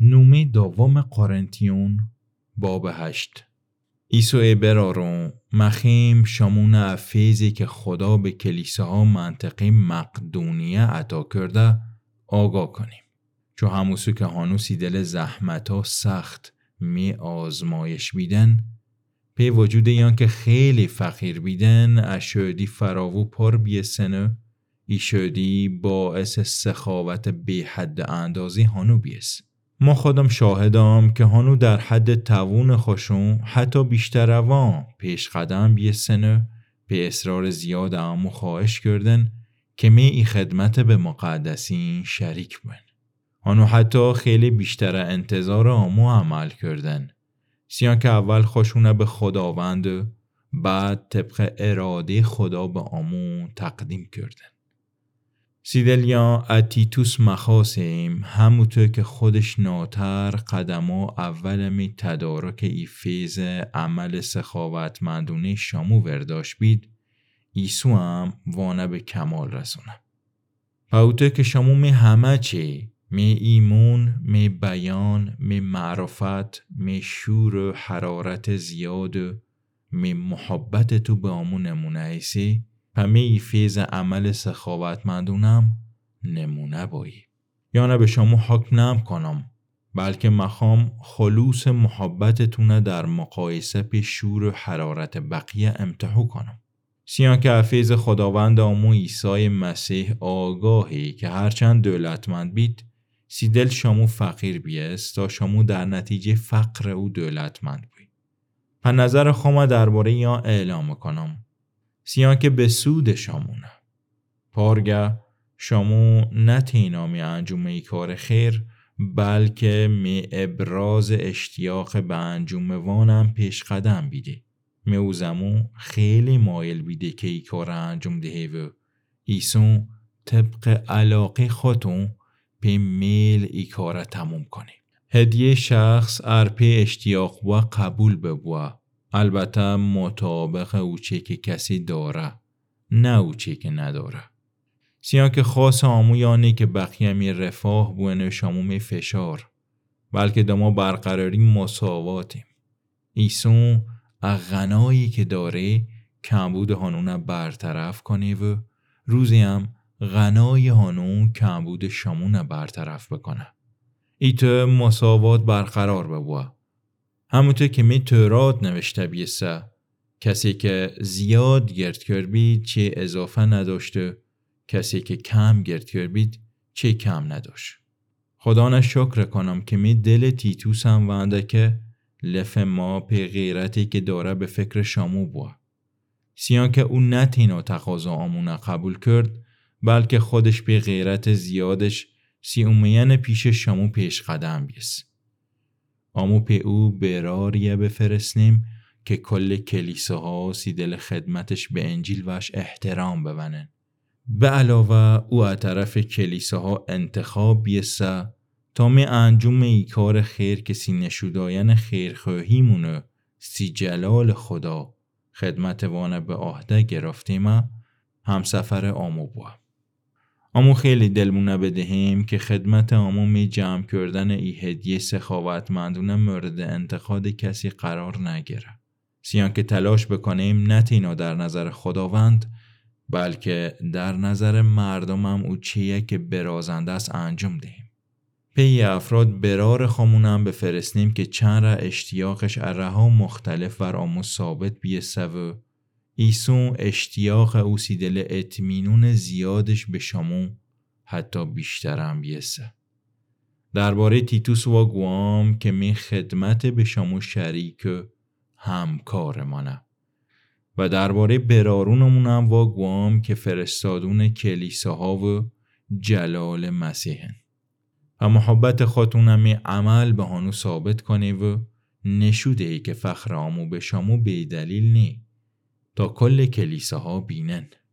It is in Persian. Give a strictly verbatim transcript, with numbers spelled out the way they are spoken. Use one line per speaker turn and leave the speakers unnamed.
نومه دوم قرنتیون باب هشت. ایسو برارون مخیم شمون افیزی که خدا به کلیساها منطقه مقدونیه عطا کرده آگاه کنیم. چو هموسو که هانوسی دل زحمتا سخت می آزمایش بیدن، پی وجود یان که خیلی فقیر بیدن، اشودی فراوو پر بیسنه، ایشودی باعث سخاوت بی حد اندازی هانو بیس. ما خودم شاهدام که هانو در حد توون خوشون حتی بیشتر روان پیش قدم بیسنه، به اصرار زیاد امو خواهش کردن که می ای خدمت به مقدسین شریک بین. هانو حتی خیلی بیشتر انتظار امو عمل کردن، سیان که اول خوشونه به خداوند، بعد طبق اراده خدا به امو تقدیم کردن. سیدلیان اتیتوس مخاسیم همونطور که خودش ناتر قدما اول می تدارک ای فیض عمل سخاوتمندونه شامو ورداش بید، ایسو هم وانه به کمال رسونه. پاوته که شامو می همه چی، می ایمون، می بیان، می معرفت، می شور و حرارت زیاد، می محبت تو به امو نمونه ایسی، همه ای فیض عمل سخاوتمندونم نمونه بایی. یا نه به شما حکم نم کنم، بلکه مخام خلوص محبتتونه در مقایسه پی شور و حرارت بقیه امتحو کنم. سیان که حفیظ خداوند امو عیسی مسیح آگاهی که هرچند دولتمند بید، سی دل شامو فقیر بیست تا شامو در نتیجه فقر او دولتمند بید. پس نظر خما درباره یا اعلام کنم، سیان که به سود شامونه. پارگه شامو نه تینا می انجام ای کار خیر، بلکه می ابراز اشتیاق به انجام وانم پیش قدم بیده. می اوزمو خیلی مایل بیده که ای کار انجام دهی و ایسون طبق علاقه خودتون پی میل ای کار تموم کنی. هدیه شخص ارپی اشتیاق و قبول ببوه، البته مطابق اوچه که کسی داره، نه اوچه که نداره. سیان که خاص آمو یعنی که بقیه می رفاه بوینه شامو می فشار، بلکه دما برقراری مساواتیم. ایسون اغنایی که داره کمبود هانونه برطرف کنی و روزی هم غنای هانون کمبود شامونه برطرف بکنه. ایتو مساوات برقرار ببوه. همونطور که می تورات نوشته بیسته، کسی که زیاد گرد کرد بید چه اضافه نداشته، کسی که کم گرد کرد بید چه کم نداشت. خدا نه شکر کنم که می دل تیتوس هم وانده که لف ما پی غیرتی که داره به فکر شامو بوا. سیان که اون نتینا تقاضا آمونه قبول کرد، بلکه خودش پی غیرت زیادش سی اومین پیش شامو پیش قدم بیست. آمو پی او براریه بفرستیم که کل کلیساها سی دل خدمتش به انجیل وش احترام ببنن. به علاوه او از طرف کلیساها انتخاب بیسته تا می انجام ای کار خیر که سی نشوداین خیرخواهی مونه سی جلال خدا خدمت وانه به عهده گرفتیم هم سفر آمو بوا. آمو خیلی دلمونه بدهیم که خدمت آمو می جمع کردن ای هدیه سخاوتمندونه مورد انتقاد کسی قرار نگیره. سیان که تلاش بکنیم نه تینا در نظر خداوند، بلکه در نظر مردم هم او چیه که برازنده است انجام دهیم. پی افراد برار خامونم بفرستیم که چند را اشتیاقش ارها مختلف ور آمو ثابت بیسته و ایسون اشتیاق او سی دل اطمینون زیادش به شامو حتی بیشتر هم بیسته. درباره تیتوس و گوام که می خدمت به شامو شریک همکار منه و درباره برارونمون هم و گوام که فرستادون کلیساها و جلال مسیحن و محبت خودتون می عمل به هانو ثابت کنی و نشوده ای که فخر آمو به شامو بی دلیل نی تا کل کلیساها بینن.